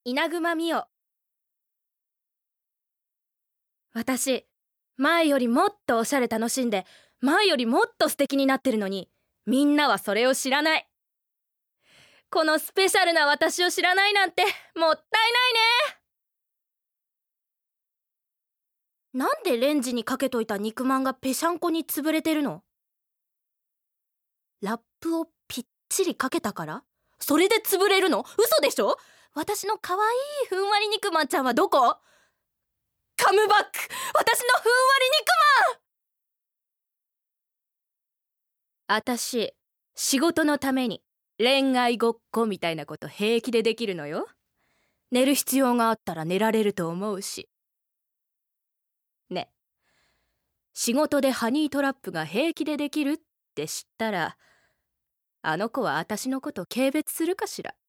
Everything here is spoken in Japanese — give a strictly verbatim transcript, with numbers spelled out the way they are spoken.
稲熊美代。私、前よりもっとおしゃれ楽しんで、前よりもっと素敵になってるのに、みんなはそれを知らない。このスペシャルな私を知らないなんて、もったいないね。なんでレンジにかけといた肉まんがぺしゃんこに潰れてるの？ラップをぴっちりかけたから？それで潰れるの？嘘でしょ？私のかわいいふんわり肉まんちゃんはどこ？カムバック！私のふんわり肉まん！あたし、仕事のために恋愛ごっこみたいなこと平気でできるのよ。寝る必要があったら寝られると思うし。ね、仕事でハニートラップが平気でできるって知ったら、あの子はあたしのこと軽蔑するかしら。